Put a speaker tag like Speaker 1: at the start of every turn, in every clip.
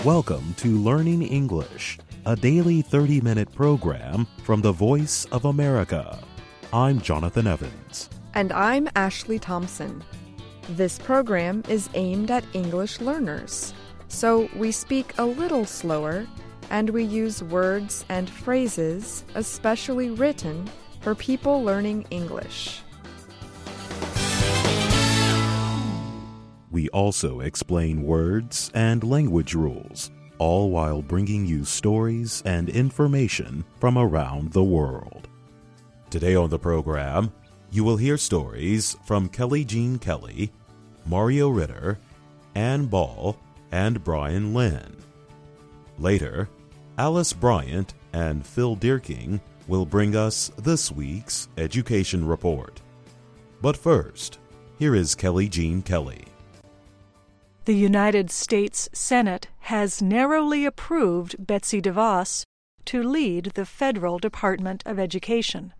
Speaker 1: Welcome to Learning English, a daily 30-minute program from the Voice of America. I'm Jonathan Evans.
Speaker 2: And I'm Ashley Thompson. This program is aimed at English learners, so we speak a little slower and we use words and phrases especially written for people learning English.
Speaker 1: We also explain words and language rules, all while bringing you stories and information from around the world. Today on the program, you will hear stories from Kelly Jean Kelly, Mario Ritter, Ann Ball, and Brian Lynn. Later, Alice Bryant and Phil Deerking will bring us this week's Education Report. But first, here is Kelly Jean Kelly.
Speaker 3: The United States Senate has narrowly approved Betsy DeVos to lead the Federal Department of Education.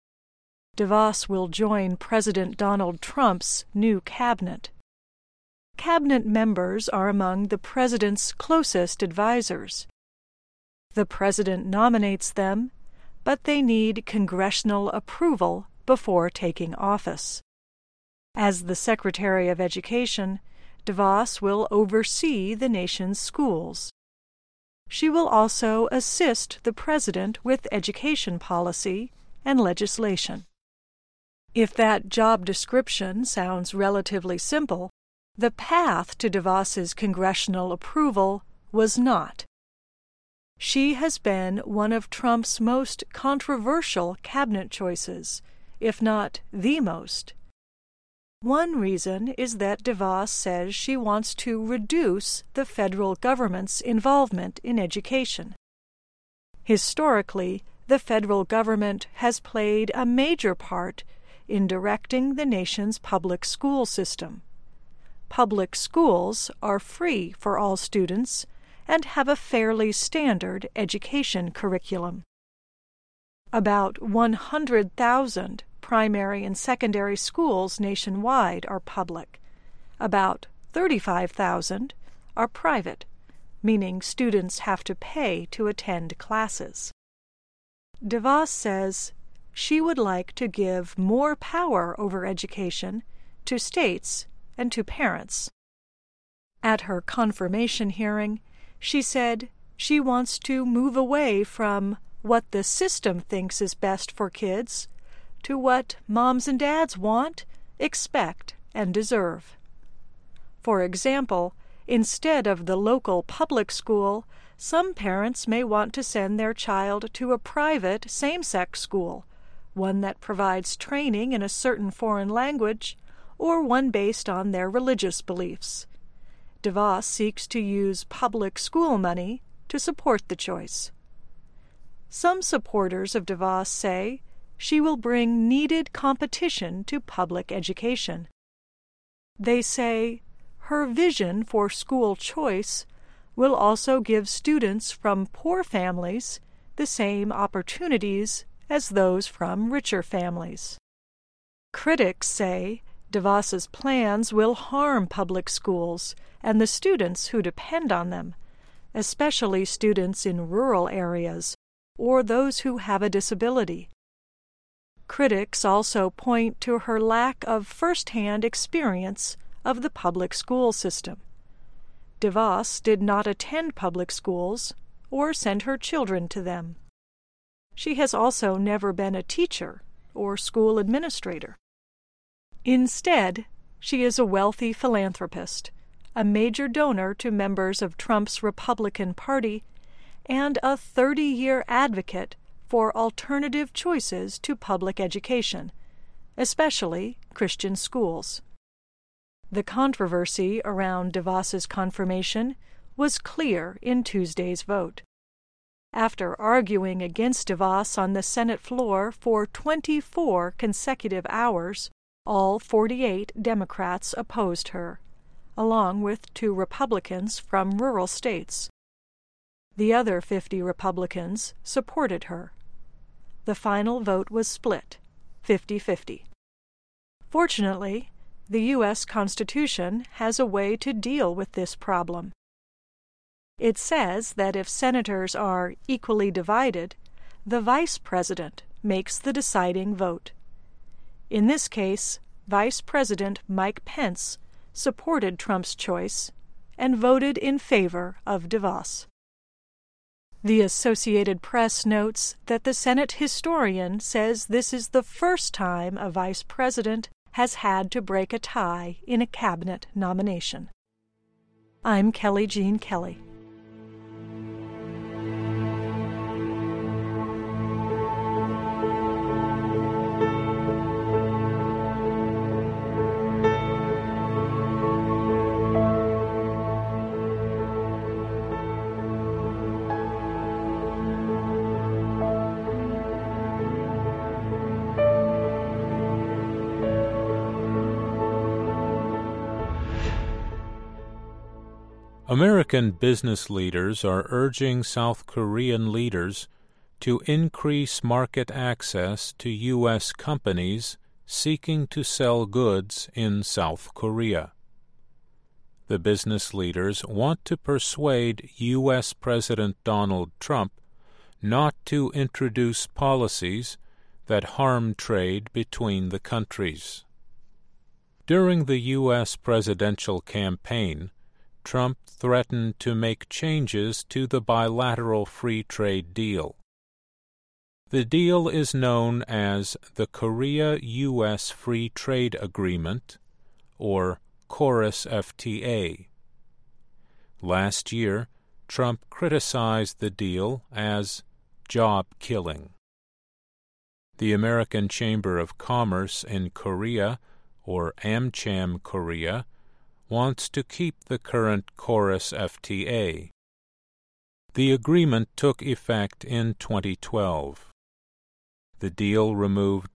Speaker 3: DeVos will join President Donald Trump's new cabinet. Cabinet members are among the president's closest advisors. The president nominates them, but they need congressional approval before taking office. As the Secretary of Education, DeVos will oversee the nation's schools. She will also assist the president with education policy and legislation. If that job description sounds relatively simple, the path to DeVos's congressional approval was not. She has been one of Trump's most controversial cabinet choices, if not the most. One reason is that DeVos says she wants to reduce the federal government's involvement in education. Historically, the federal government has played a major part in directing the nation's public school system. Public schools are free for all students and have a fairly standard education curriculum. About 100,000 primary and secondary schools nationwide are public. About 35,000 are private, meaning students have to pay to attend classes. DeVos says she would like to give more power over education to states and to parents. At her confirmation hearing, she said she wants to move away from what the system thinks is best for kids to what moms and dads want, expect, and deserve. For example, instead of the local public school, some parents may want to send their child to a private same-sex school, one that provides training in a certain foreign language, or one based on their religious beliefs. DeVos seeks to use public school money to support the choice. Some supporters of DeVos say she will bring needed competition to public education. They say her vision for school choice will also give students from poor families the same opportunities as those from richer families. Critics say DeVos's plans will harm public schools and the students who depend on them, especially students in rural areas or those who have a disability. Critics also point to her lack of first-hand experience of the public school system. DeVos did not attend public schools or send her children to them. She has also never been a teacher or school administrator. Instead, she is a wealthy philanthropist, a major donor to members of Trump's Republican Party, and a 30-year advocate for alternative choices to public education, especially Christian schools. The controversy around DeVos's confirmation was clear in Tuesday's vote. After arguing against DeVos on the Senate floor for 24 consecutive hours, all 48 Democrats opposed her, along with 2 Republicans from rural states. The other 50 Republicans supported her. The final vote was split, 50-50. Fortunately, the U.S. Constitution has a way to deal with this problem. It says that if senators are equally divided, the vice president makes the deciding vote. In this case, Vice President Mike Pence supported Trump's choice and voted in favor of DeVos. The Associated Press notes that the Senate historian says this is the first time a vice president has had to break a tie in a cabinet nomination. I'm Kelly Jean Kelly.
Speaker 4: American business leaders are urging South Korean leaders to increase market access to U.S. companies seeking to sell goods in South Korea. The business leaders want to persuade U.S. President Donald Trump not to introduce policies that harm trade between the countries. During the U.S. presidential campaign, Trump threatened to make changes to the bilateral free trade deal. The deal is known as the Korea-U.S. Free Trade Agreement, or KORUS-FTA. Last year, Trump criticized the deal as job-killing. The American Chamber of Commerce in Korea, or AmCham Korea, wants to keep the current KORUS-FTA. The agreement took effect in 2012. The deal removed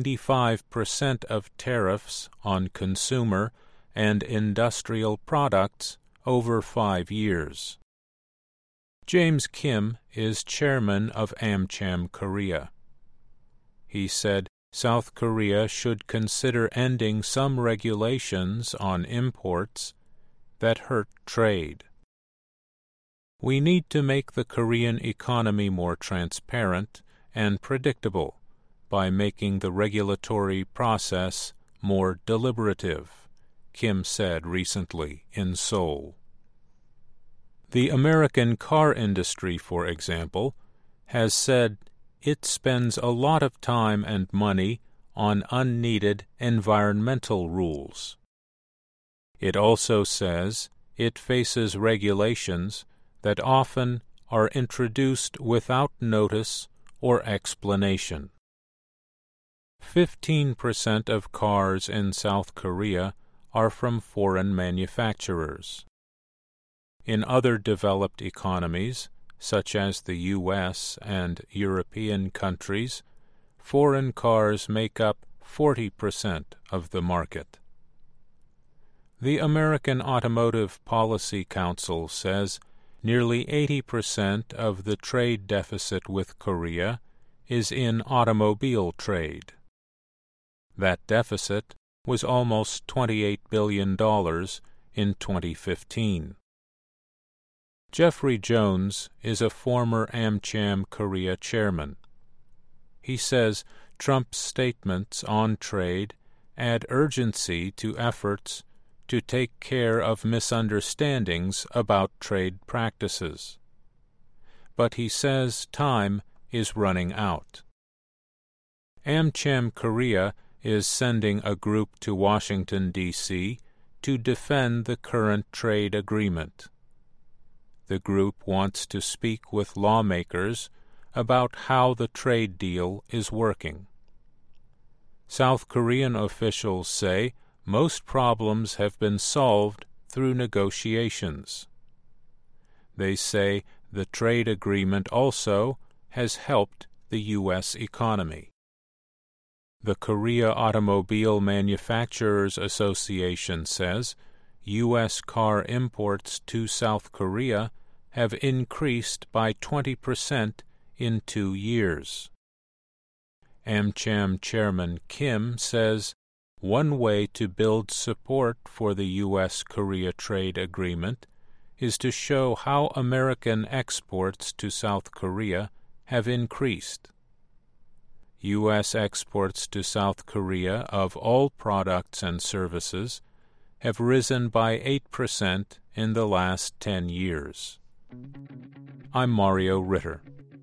Speaker 4: 95% of tariffs on consumer and industrial products over 5 years. James Kim is chairman of AmCham Korea. He said South Korea should consider ending some regulations on imports that hurt trade. We need to make the Korean economy more transparent and predictable by making the regulatory process more deliberative, Kim said recently in Seoul. The American car industry, for example, has said it spends a lot of time and money on unneeded environmental rules. It also says it faces regulations that often are introduced without notice or explanation. 15% of cars in South Korea are from foreign manufacturers. In other developed economies, such as the U.S. and European countries, foreign cars make up 40% of the market. The American Automotive Policy Council says nearly 80% of the trade deficit with Korea is in automobile trade. That deficit was almost $28 billion in 2015. Jeffrey Jones is a former AmCham Korea chairman. He says Trump's statements on trade add urgency to efforts to take care of misunderstandings about trade practices. But he says time is running out. AmCham Korea is sending a group to Washington, D.C. to defend the current trade agreement. The group wants to speak with lawmakers about how the trade deal is working. South Korean officials say most problems have been solved through negotiations. They say the trade agreement also has helped the U.S. economy. The Korea Automobile Manufacturers Association says U.S. car imports to South Korea have increased by 20% in 2 years. AmCham Chairman Kim says one way to build support for the U.S.-Korea trade agreement is to show how American exports to South Korea have increased. U.S. exports to South Korea of all products and services have risen by 8% in the last 10 years. I'm Mario Ritter.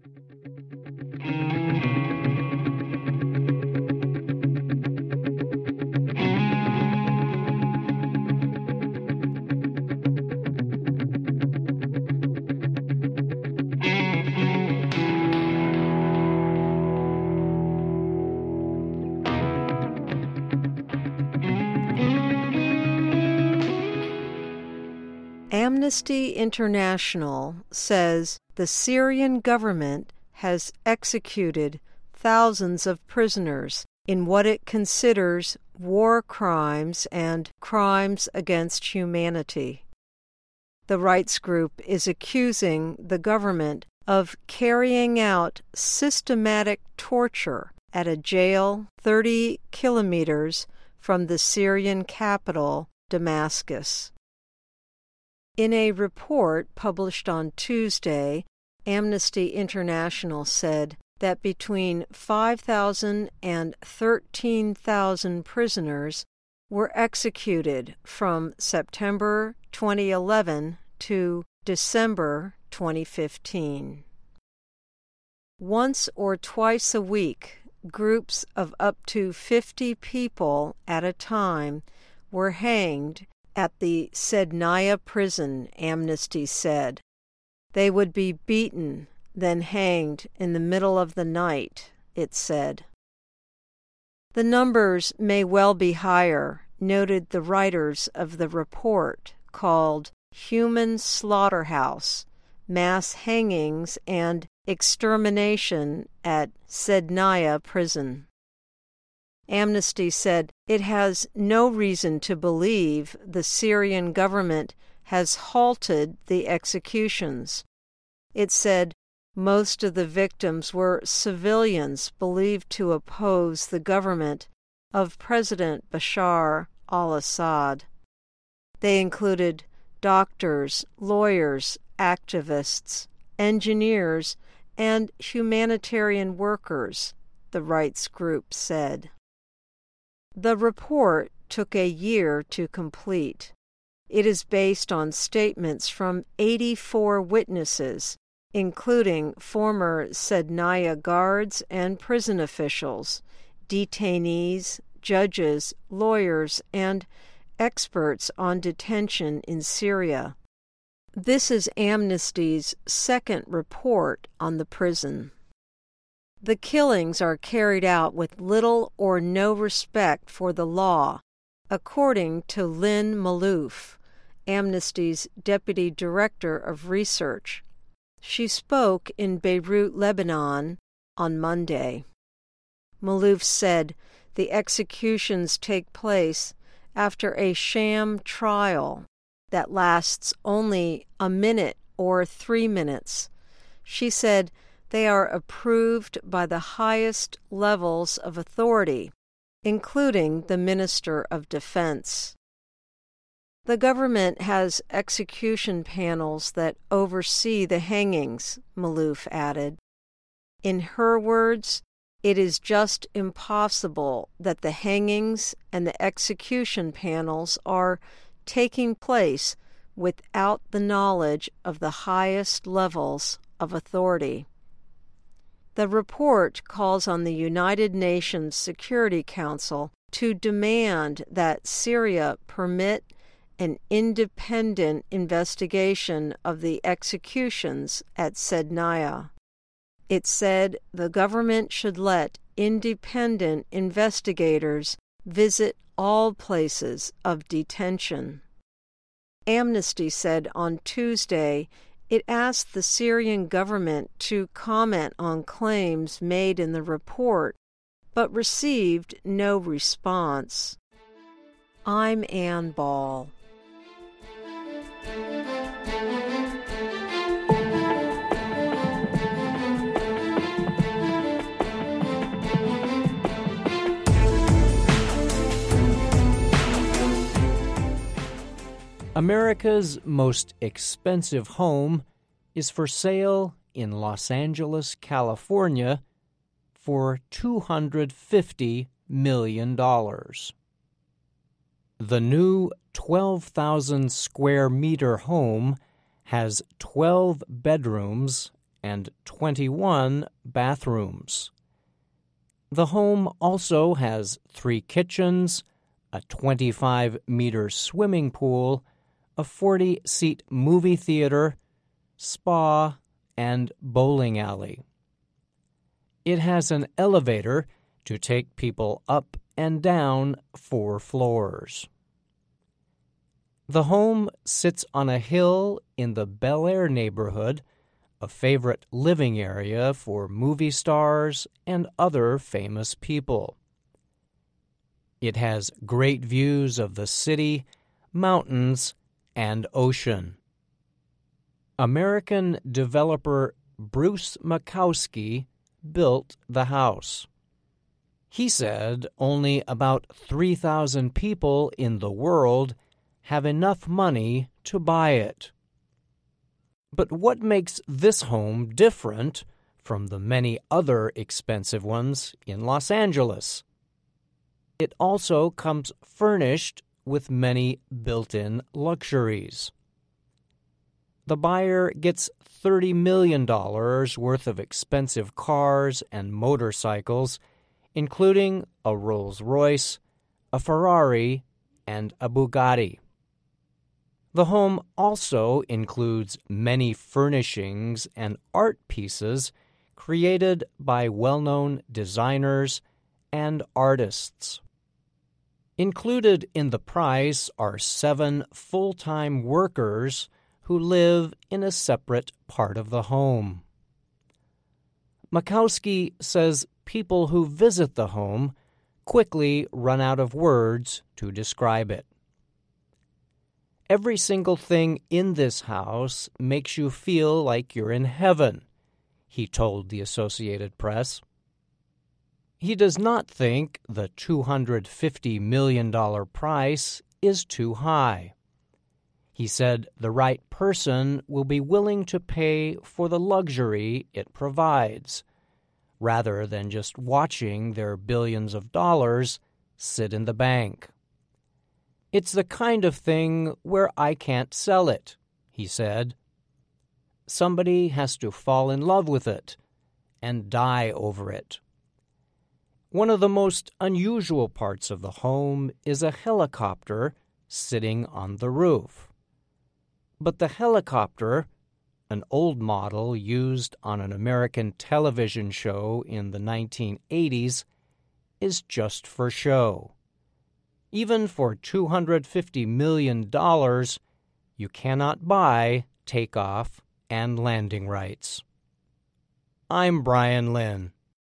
Speaker 5: Amnesty International says the Syrian government has executed thousands of prisoners in what it considers war crimes and crimes against humanity. The rights group is accusing the government of carrying out systematic torture at a jail 30 kilometers from the Syrian capital, Damascus. In a report published on Tuesday, Amnesty International said that between 5,000 and 13,000 prisoners were executed from September 2011 to December 2015. Once or twice a week, groups of up to 50 people at a time were hanged at the Sednaya prison, Amnesty said. They would be beaten, then hanged in the middle of the night, it said. The numbers may well be higher, noted the writers of the report called Human Slaughterhouse, Mass Hangings and Extermination at Sednaya Prison. Amnesty said it has no reason to believe the Syrian government has halted the executions. It said most of the victims were civilians believed to oppose the government of President Bashar al-Assad. They included doctors, lawyers, activists, engineers, and humanitarian workers, the rights group said. The report took a year to complete. It is based on statements from 84 witnesses, including former Sednaya guards and prison officials, detainees, judges, lawyers, and experts on detention in Syria. This is Amnesty's second report on the prison. The killings are carried out with little or no respect for the law, according to Lynn Malouf, Amnesty's Deputy Director of Research. She spoke in Beirut, Lebanon, on Monday. Malouf said the executions take place after a sham trial that lasts only a minute or 3 minutes. She said they are approved by the highest levels of authority, including the Minister of Defense. The government has execution panels that oversee the hangings, Malouf added. In her words, it is just impossible that the hangings and the execution panels are taking place without the knowledge of the highest levels of authority. The report calls on the United Nations Security Council to demand that Syria permit an independent investigation of the executions at Sednaya. It said the government should let independent investigators visit all places of detention. Amnesty said on Tuesday it asked the Syrian government to comment on claims made in the report, but received no response. I'm Ann Ball.
Speaker 6: America's most expensive home is for sale in Los Angeles, California, for $250 million. The new 12,000 square meter home has 12 bedrooms and 21 bathrooms. The home also has 3 kitchens, a 25-meter swimming pool, a 40-seat movie theater, spa, and bowling alley. It has an elevator to take people up and down 4 floors. The home sits on a hill in the Bel Air neighborhood, a favorite living area for movie stars and other famous people. It has great views of the city, mountains, and ocean. American developer Bruce Makowsky built the house. He said only about 3,000 people in the world have enough money to buy it. But what makes this home different from the many other expensive ones in Los Angeles? It also comes furnished with many built-in luxuries. The buyer gets $30 million worth of expensive cars and motorcycles, including a Rolls-Royce, a Ferrari, and a Bugatti. The home also includes many furnishings and art pieces created by well-known designers and artists. Included in the price are 7 full-time workers who live in a separate part of the home. Makowsky says people who visit the home quickly run out of words to describe it. Every single thing in this house makes you feel like you're in heaven, he told the Associated Press. He does not think the $250 million price is too high. He said the right person will be willing to pay for the luxury it provides, rather than just watching their billions of dollars sit in the bank. It's the kind of thing where I can't sell it, he said. Somebody has to fall in love with it and die over it. One of the most unusual parts of the home is a helicopter sitting on the roof. But the helicopter, an old model used on an American television show in the 1980s, is just for show. Even for $250 million, you cannot buy takeoff and landing rights. I'm Brian Lynn.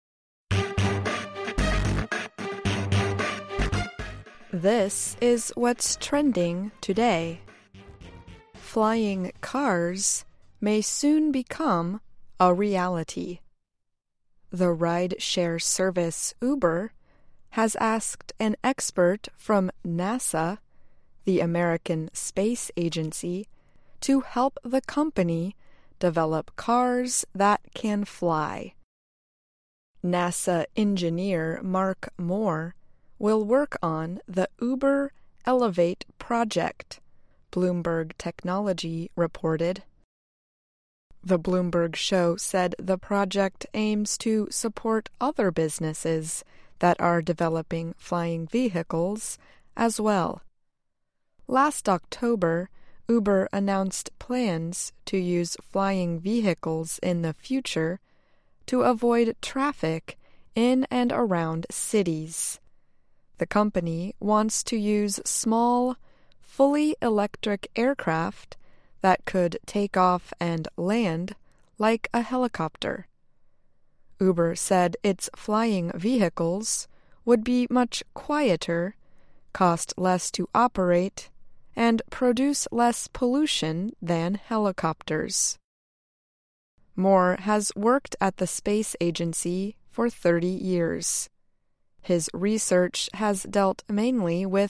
Speaker 2: This is what's trending today. Flying cars may soon become a reality. The ride-share service Uber has asked an expert from NASA, the American Space Agency, to help the company develop cars that can fly. NASA engineer Mark Moore will work on the Uber Elevate project, Bloomberg Technology reported. The Bloomberg show said the project aims to support other businesses that are developing flying vehicles as well. Last October, Uber announced plans to use flying vehicles in the future to avoid traffic in and around cities. The company wants to use small, fully electric aircraft that could take off and land like a helicopter. Uber said its flying vehicles would be much quieter, cost less to operate, and produce less pollution than helicopters. Moore has worked at the space agency for 30 years. His research has dealt mainly with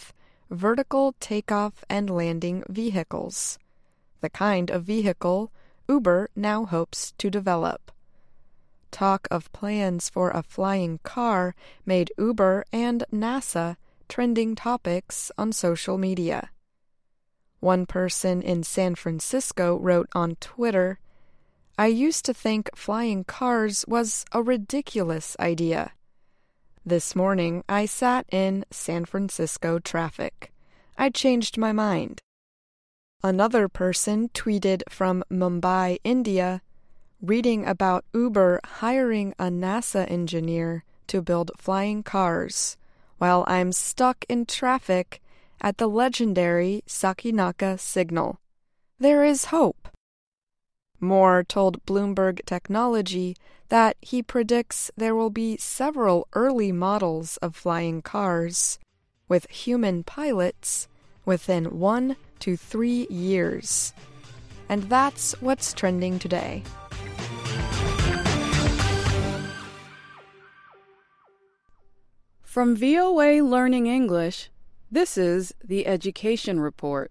Speaker 2: vertical takeoff and landing vehicles, the kind of vehicle Uber now hopes to develop. Talk of plans for a flying car made Uber and NASA trending topics on social media. One person in San Francisco wrote on Twitter, "I used to think flying cars was a ridiculous idea. This morning I sat in San Francisco traffic. I changed my mind." Another person tweeted from Mumbai, India, reading about Uber hiring a NASA engineer to build flying cars while I'm stuck in traffic at the legendary Sakinaka signal. There is hope. Moore told Bloomberg Technology that he predicts there will be several early models of flying cars with human pilots within 1 to 3 years. And that's what's trending today.
Speaker 7: From VOA Learning English, this is the Education Report.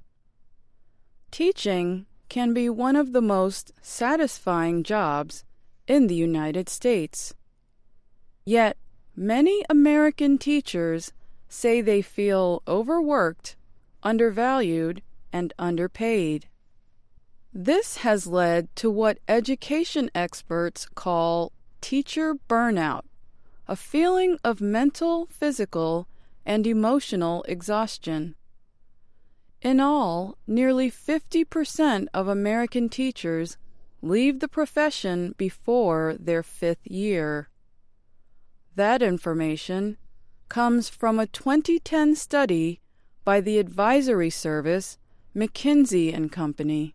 Speaker 7: Teaching can be one of the most satisfying jobs in the United States. Yet, many American teachers say they feel overworked, undervalued, and underpaid. This has led to what education experts call teacher burnout, a feeling of mental, physical, and emotional exhaustion. In all, nearly 50% of American teachers leave the profession before their 5th year. That information comes from a 2010 study by the advisory service McKinsey & Company,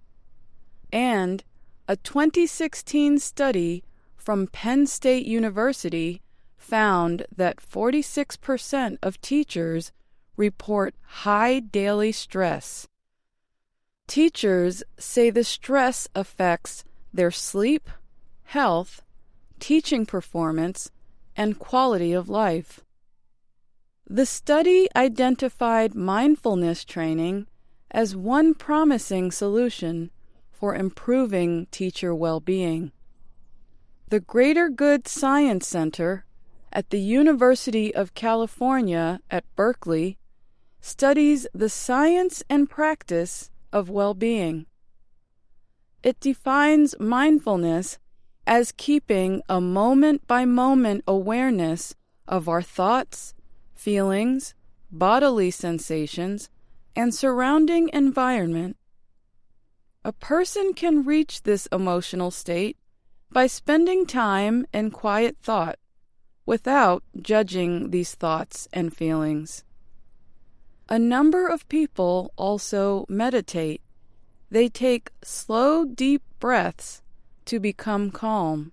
Speaker 7: and a 2016 study from Penn State University found that 46% of teachers report high daily stress. Teachers say the stress affects their sleep, health, teaching performance, and quality of life. The study identified mindfulness training as one promising solution for improving teacher well-being. The Greater Good Science Center at the University of California at Berkeley studies the science and practice of well-being. It defines mindfulness as keeping a moment-by-moment awareness of our thoughts, feelings, bodily sensations, and surrounding environment. A person can reach this emotional state by spending time in quiet thought, without judging these thoughts and feelings. A number of people also meditate. They take slow, deep breaths to become calm.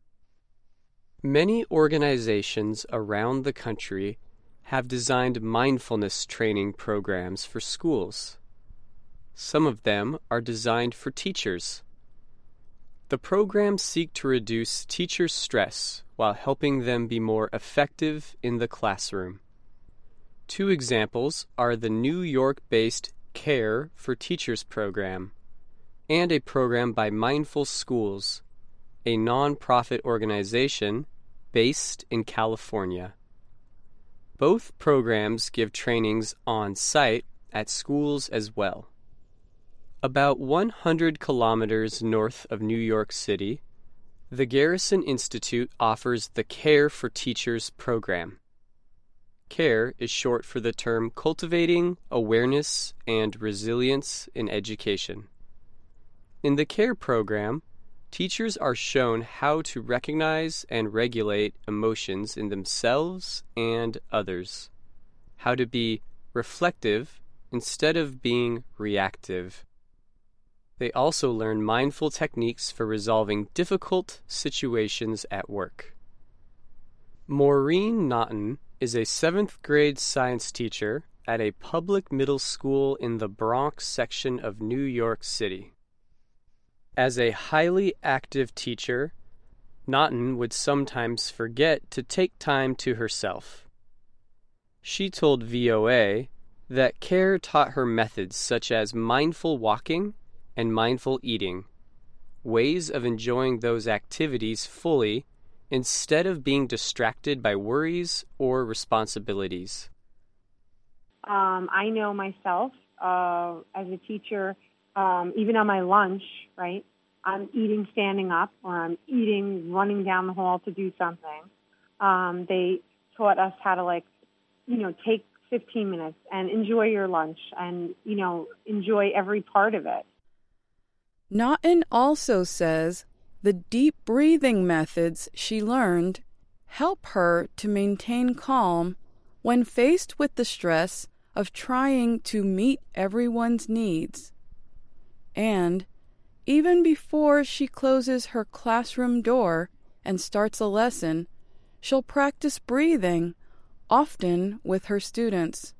Speaker 8: Many organizations around the country have designed mindfulness training programs for schools. Some of them are designed for teachers. The programs seek to reduce teachers' stress while helping them be more effective in the classroom. 2 examples are the New York-based CARE for Teachers program and a program by Mindful Schools, a non-profit organization based in California. Both programs give trainings on site at schools as well. About 100 kilometers north of New York City, the Garrison Institute offers the CARE for Teachers program. CARE is short for the term Cultivating Awareness and Resilience in Education. In the CARE program, teachers are shown how to recognize and regulate emotions in themselves and others, how to be reflective instead of being reactive. They also learn mindful techniques for resolving difficult situations at work. Maureen Naughton is a 7th grade science teacher at a public middle school in the Bronx section of New York City. As a highly active teacher, Naughton would sometimes forget to take time to herself. She told VOA that Care taught her methods such as mindful walking and mindful eating, ways of enjoying those activities fully instead of being distracted by worries or responsibilities.
Speaker 9: I know myself as a teacher, even on my lunch, right? I'm eating standing up, or I'm eating running down the hall to do something. They taught us how to take 15 minutes and enjoy your lunch and, enjoy every part of it.
Speaker 7: Naughton also says the deep breathing methods she learned help her to maintain calm when faced with the stress of trying to meet everyone's needs. And even before she closes her classroom door and starts a lesson, she'll practice breathing, often with her students.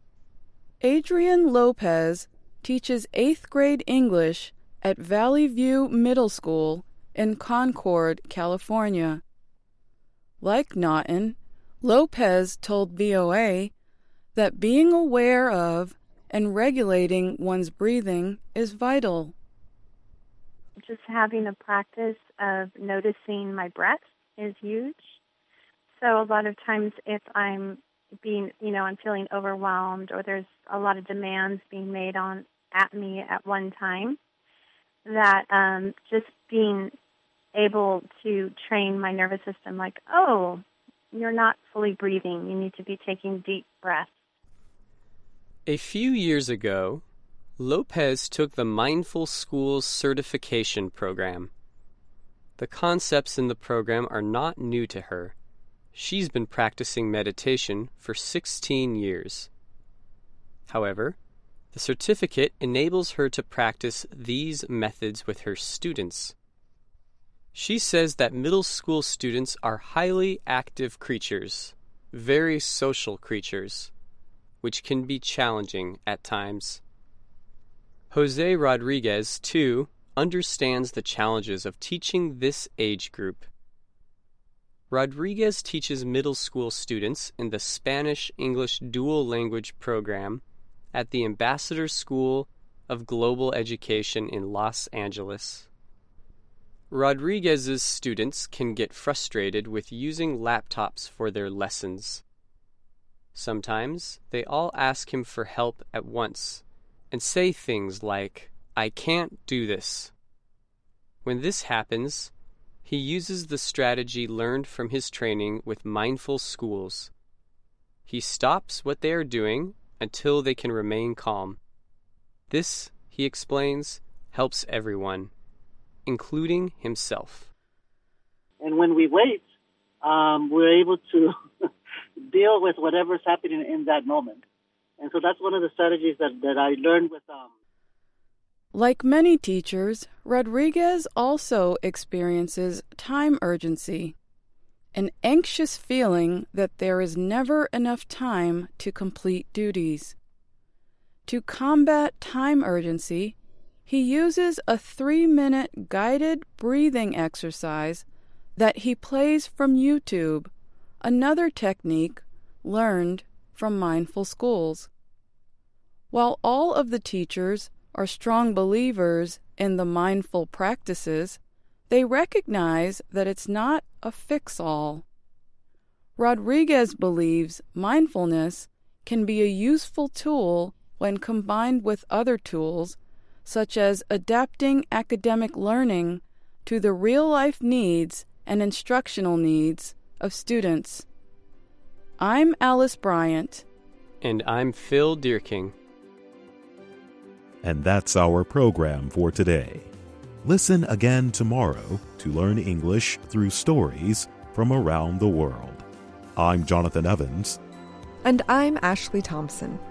Speaker 7: Adrian Lopez teaches 8th grade English at Valley View Middle School in Concord, California. Like Naughton, Lopez told VOA that being aware of and regulating one's breathing is vital.
Speaker 10: Just having a practice of noticing my breath is huge. So a lot of times if I'm I'm feeling overwhelmed or there's a lot of demands being made at me at one time, that just being able to train my nervous system like, oh, you're not fully breathing. You need to be taking deep breaths.
Speaker 8: A few years ago, Lopez took the Mindful Schools certification program. The concepts in the program are not new to her. She's been practicing meditation for 16 years. However, the certificate enables her to practice these methods with her students. She says that middle school students are highly active creatures, very social creatures, which can be challenging at times. Jose Rodriguez, too, understands the challenges of teaching this age group. Rodriguez teaches middle school students in the Spanish-English dual language program at the Ambassador School of Global Education in Los Angeles. Rodriguez's students can get frustrated with using laptops for their lessons. Sometimes they all ask him for help at once and say things like, "I can't do this." When this happens, he uses the strategy learned from his training with Mindful Schools. He stops what they are doing until they can remain calm. This, he explains, helps everyone, including himself.
Speaker 11: And when we wait, we're able to deal with whatever's happening in that moment. And so that's one of the strategies that I learned with
Speaker 7: Like many teachers, Rodriguez also experiences time urgency, an anxious feeling that there is never enough time to complete duties. To combat time urgency, he uses a 3-minute guided breathing exercise that he plays from YouTube, another technique learned from Mindful Schools. While all of the teachers are strong believers in the mindful practices, they recognize that it's not a fix-all. Rodriguez believes mindfulness can be a useful tool when combined with other tools, such as adapting academic learning to the real-life needs and instructional needs of students. I'm Alice Bryant.
Speaker 8: And I'm Phil Deerking.
Speaker 1: And that's our program for today. Listen again tomorrow to learn English through stories from around the world. I'm Jonathan Evans.
Speaker 2: And I'm Ashley Thompson.